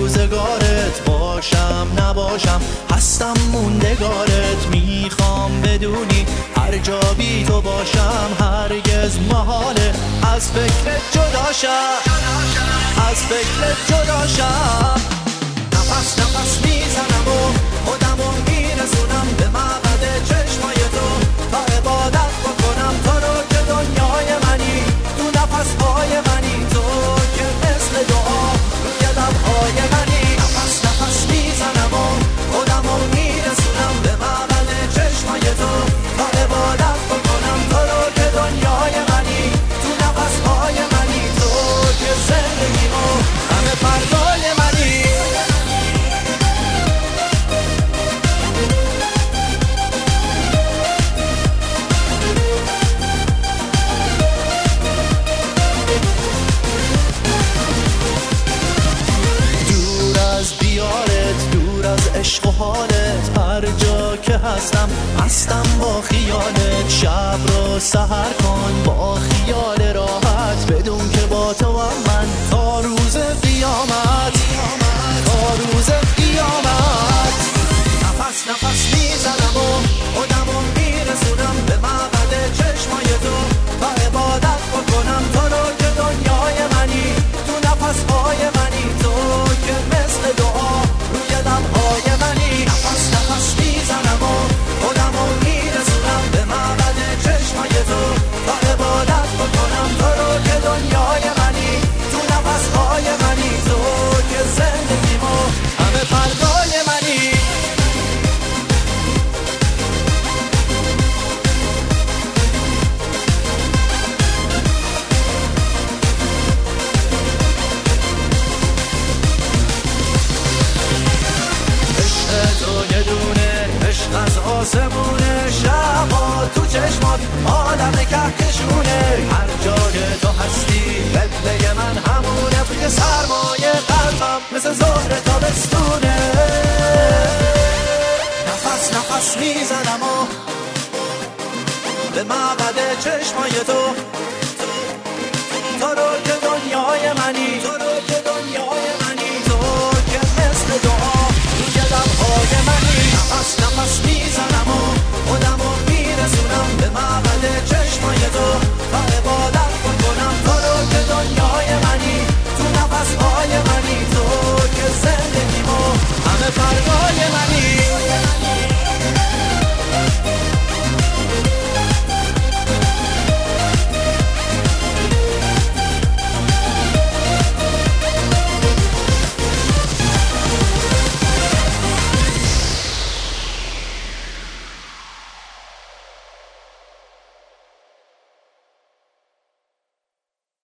روزگارت باشم نباشم هستم موندگارت. میخوام بدونی هر جا بی تو باشم هرگز محاله از فکرت جداشم، از فکرت جداشم. نفس نفس میزنم و خودمو میرسونم به مقعد چشمای تو تا عبادت بکنم تو رو که دنیای منی، تو نفسهای منی، تو که مثل دعا روی لبهای منی. نفس نفس میزنم و خودمو میرسونم به مقعد چشمای تو تا عبادت بکنم تو رو که دنیای منی، تو نفسهای منی، تو که زندگیمو همه پردای منی. عشق و حالت هر جا که هستم با خیالت. شب رو سحر کن با خیال راحت بدون که با تو من تا روز قیامت، تا روز قیامت. نفس نفس میزنم و خودمو میرسونم به مقعد چشمای تو تا عبادت بکنم تو رو که دنیای منی، تو نفسهای منی، تو که مثل دعا روی لبهای منی. نفس نفس میزنم و خودمو میرسونم به مقعد چشمای تو تا عبادت بکنم تو رو که دنیای منی، تو نفسهای منی، تو که زندگیمو همه پردای منی. از آسمونه شبا تو چشمات عالم کهکشونه. هر جا که تو هستی قبله من همونه، توی سرمایه قلبم مثل ظهر تابستونه. نفس نفس میزنم و به مقعد چشمای تو تو رو که دنیای منی، تو رو که دنیای منی، تو که مثل دعا روی لبهای منی. نفس نفس میزنم و خودمو میرسونم به مقعد چشمای تو تا عبادت بکنم تو رو که دنیای منی، تو نفسهای منی، تو که زندگیمو همه پرگای منی.